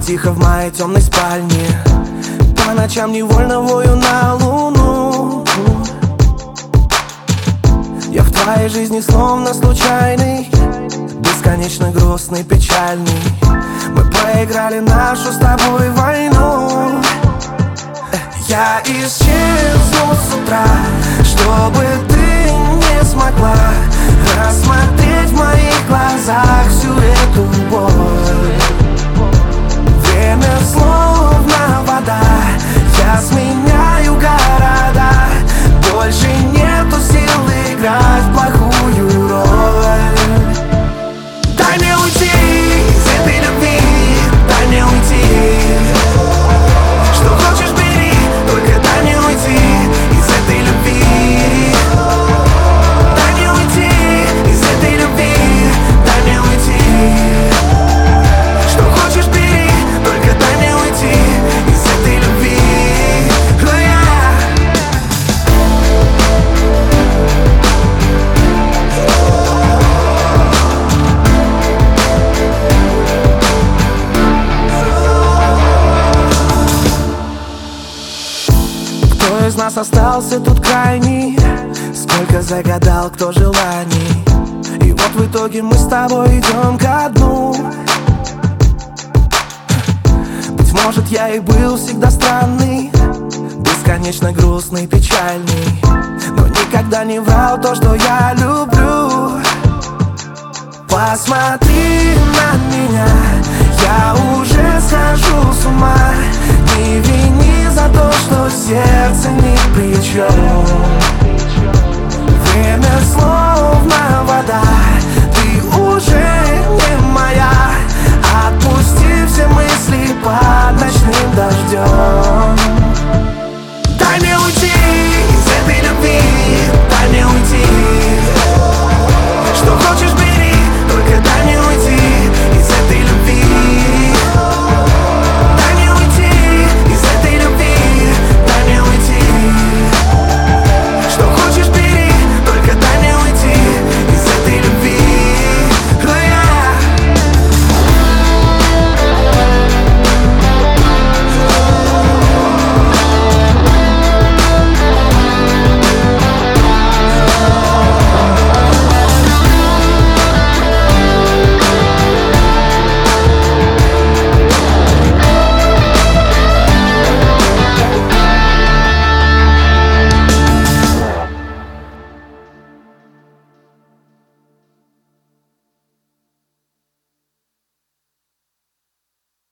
тихо в моей темной спальне. По ночам невольно вою на луну. Я в твоей жизни словно случайный, бесконечно грустный, печальный. Мы проиграли нашу с тобой войну. Я исчезну с утра, чтобы ты не смогла рассмотреть в моих глазах всю эту боль. Время словно вода, я сменяю города. Больше нету сил играть в плохую роль. Дай мне уйти из этой любви, дай мне уйти. Что хочешь бери, только дай мне уйти из этой любви. Дай мне уйти из этой любви, дай мне уйти. Что хочешь бери, только дай мне уйти из этой любви. Кто из нас остался тут крайний? Сколько загадал кто желаний? И вот в итоге мы с тобой идем ко дну. Быть может, я и был всегда странный, бесконечно грустный, печальный, но никогда не врал то, что я люблю. Посмотри на меня, я уже схожу с ума. Не вини за то, что сердце ни при чем. Время